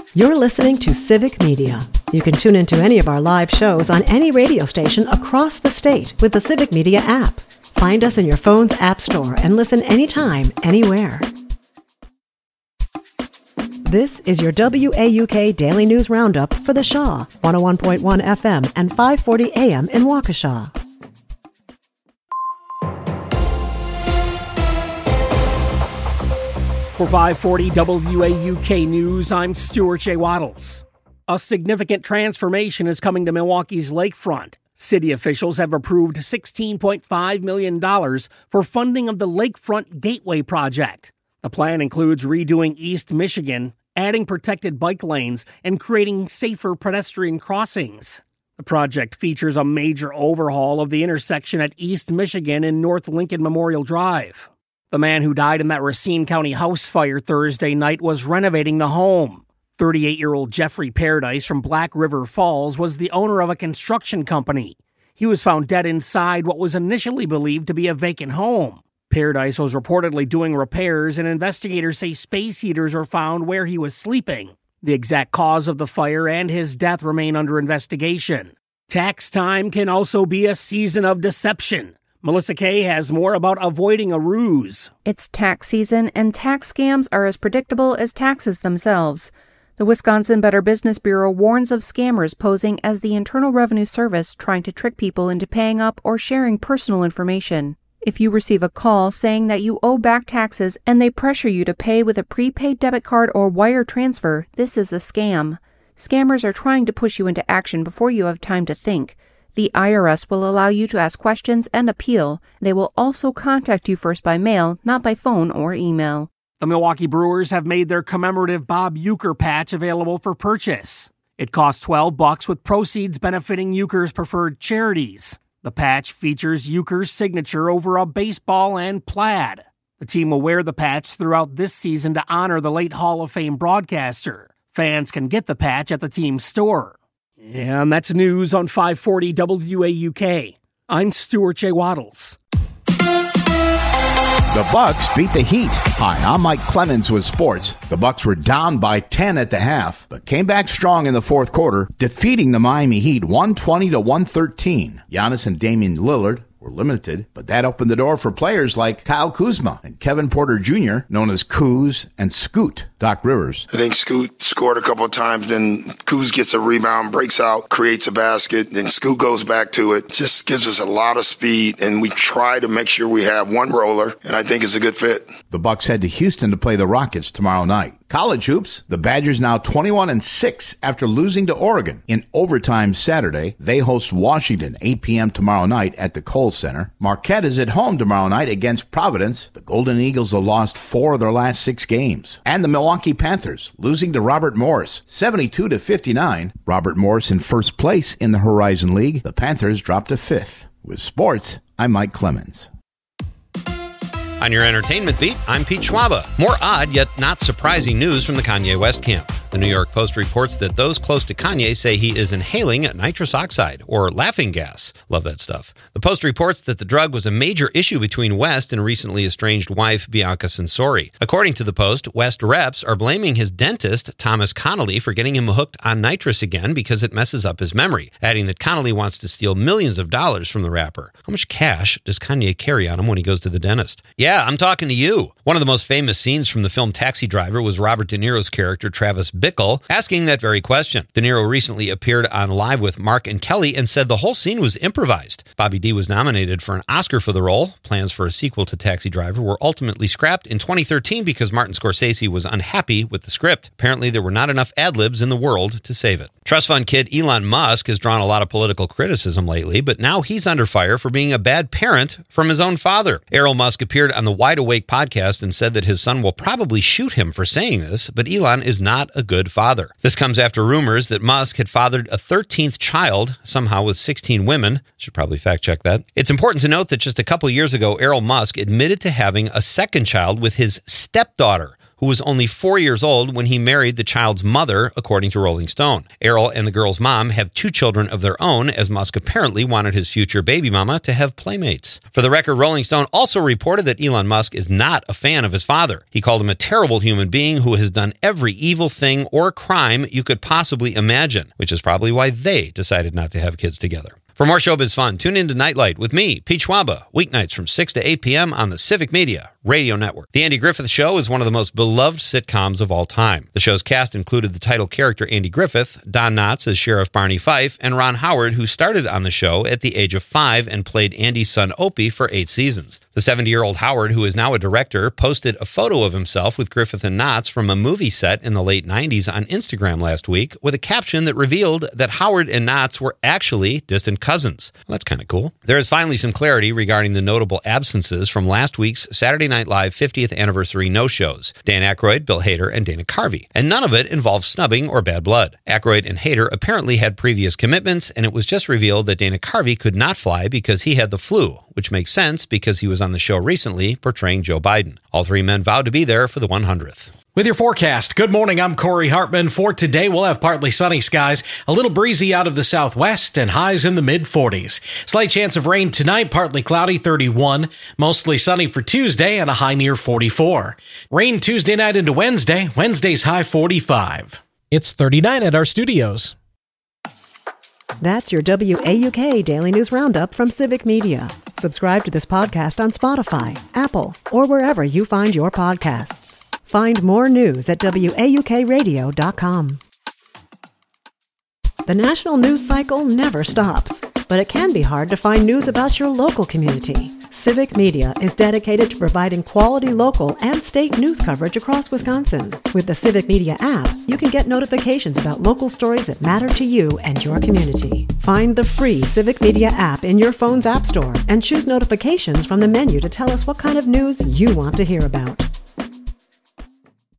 You're listening to Civic Media. You can tune into any of our live shows on any radio station across the state with the Civic Media app. Find us in your phone's app store and listen anytime, anywhere. This is your WAUK Daily News Roundup for the Shaw, 101.1 FM and 540 AM in Waukesha. For 540 WAUK News, I'm Stuart J. Waddles. A significant transformation is coming to Milwaukee's lakefront. City officials have approved $16.5 million for funding of the Lakefront Gateway project. The plan includes redoing East Michigan, adding protected bike lanes, and creating safer pedestrian crossings. The project features a major overhaul of the intersection at East Michigan and North Lincoln Memorial Drive. The man who died in that Racine County house fire Thursday night was renovating the home. 38-year-old Jeffrey Paradise from Black River Falls was the owner of a construction company. He was found dead inside what was initially believed to be a vacant home. Paradise was reportedly doing repairs, and investigators say space heaters were found where he was sleeping. The exact cause of the fire and his death remain under investigation. Tax time can also be a season of deception. Melissa Kay has more about avoiding a ruse. It's tax season, and tax scams are as predictable as taxes themselves. The Wisconsin Better Business Bureau warns of scammers posing as the Internal Revenue Service trying to trick people into paying up or sharing personal information. If you receive a call saying that you owe back taxes and they pressure you to pay with a prepaid debit card or wire transfer, this is a scam. Scammers are trying to push you into action before you have time to think. The IRS will allow you to ask questions and appeal. They will also contact you first by mail, not by phone or email. The Milwaukee Brewers have made their commemorative Bob Uecker patch available for purchase. It costs $12 with proceeds benefiting Uecker's preferred charities. The patch features Uecker's signature over a baseball and plaid. The team will wear the patch throughout this season to honor the late Hall of Fame broadcaster. Fans can get the patch at the team's store. And that's news on 540 WAUK. I'm Stuart J. Waddles. The Bucks beat the Heat. Hi, I'm Mike Clemens with sports. The Bucks were down by 10 at the half, but came back strong in the fourth quarter, defeating the Miami Heat 120-113. Giannis and Damian Lillard were limited, but that opened the door for players like Kyle Kuzma and Kevin Porter Jr., known as Kuz and Scoot. Doc Rivers. I think Scoot scored a couple of times, then Kuz gets a rebound, breaks out, creates a basket, then Scoot goes back to it. Just gives us a lot of speed, and we try to make sure we have one roller, and I think it's a good fit. The Bucks head to Houston to play the Rockets tomorrow night. College hoops, the Badgers now 21-6 after losing to Oregon. In overtime Saturday, they host Washington 8 p.m. tomorrow night at the Kohl Center. Marquette is at home tomorrow night against Providence. The Golden Eagles have lost 4 of their last 6 games. And the Milwaukee Panthers losing to Robert Morris 72-59. Robert Morris in first place in the Horizon League. The Panthers dropped to 5th. With sports, I'm Mike Clemens. On your entertainment beat, I'm Pete Schwaba. More odd yet not surprising news from the Kanye West camp. The New York Post reports that those close to Kanye say he is inhaling nitrous oxide, or laughing gas. Love that stuff. The Post reports that the drug was a major issue between West and recently estranged wife Bianca Censori. According to the Post, West reps are blaming his dentist, Thomas Connolly, for getting him hooked on nitrous again because it messes up his memory, adding that Connolly wants to steal millions of dollars from the rapper. How much cash does Kanye carry on him when he goes to the dentist? Yeah, I'm talking to you. One of the most famous scenes from the film Taxi Driver was Robert De Niro's character, Travis Bickle, asking that very question. De Niro recently appeared on Live with Mark and Kelly and said the whole scene was improvised. Bobby D was nominated for an Oscar for the role. Plans for a sequel to Taxi Driver were ultimately scrapped in 2013 because Martin Scorsese was unhappy with the script. Apparently, there were not enough ad-libs in the world to save it. Trust fund kid Elon Musk has drawn a lot of political criticism lately, but now he's under fire for being a bad parent from his own father. Errol Musk appeared on the Wide Awake podcast and said that his son will probably shoot him for saying this, but Elon is not a good father. This comes after rumors that Musk had fathered a 13th child, somehow with 16 women. Should probably fact check that. It's important to note that just a couple years ago, Errol Musk admitted to having a second child with his stepdaughter, who was only 4 years old when he married the child's mother, according to Rolling Stone. Errol and the girl's mom have 2 children of their own, as Musk apparently wanted his future baby mama to have playmates. For the record, Rolling Stone also reported that Elon Musk is not a fan of his father. He called him a terrible human being who has done every evil thing or crime you could possibly imagine, which is probably why they decided not to have kids together. For more showbiz fun, tune in to Nightlight with me, Pete Schwaba, weeknights from 6 to 8 p.m. on the Civic Media Radio Network. The Andy Griffith Show is one of the most beloved sitcoms of all time. The show's cast included the title character Andy Griffith, Don Knotts as Sheriff Barney Fife, and Ron Howard, who started on the show at the age of 5 and played Andy's son Opie for 8 seasons. The 70-year-old Howard, who is now a director, posted a photo of himself with Griffith and Knotts from a movie set in the late 90s on Instagram last week with a caption that revealed that Howard and Knotts were actually distant cousins. Well, that's kind of cool. There is finally some clarity regarding the notable absences from last week's Saturday Night Live 50th anniversary no-shows: Dan Aykroyd, Bill Hader, and Dana Carvey. And none of it involved snubbing or bad blood. Aykroyd and Hader apparently had previous commitments, and it was just revealed that Dana Carvey could not fly because he had the flu, which makes sense because he was on the show recently portraying Joe Biden. All 3 men vowed to be there for the 100th. With your forecast, good morning, I'm Corey Hartman. For today, we'll have partly sunny skies, a little breezy out of the southwest, and highs in the mid-40s. Slight chance of rain tonight, partly cloudy, 31. Mostly sunny for Tuesday, and a high near 44. Rain Tuesday night into Wednesday, Wednesday's high 45. It's 39 at our studios. That's your WAUK Daily News Roundup from Civic Media. Subscribe to this podcast on Spotify, Apple, or wherever you find your podcasts. Find more news at WAUKradio.com. The national news cycle never stops, but it can be hard to find news about your local community. Civic Media is dedicated to providing quality local and state news coverage across Wisconsin. With the Civic Media app, you can get notifications about local stories that matter to you and your community. Find the free Civic Media app in your phone's app store and choose notifications from the menu to tell us what kind of news you want to hear about.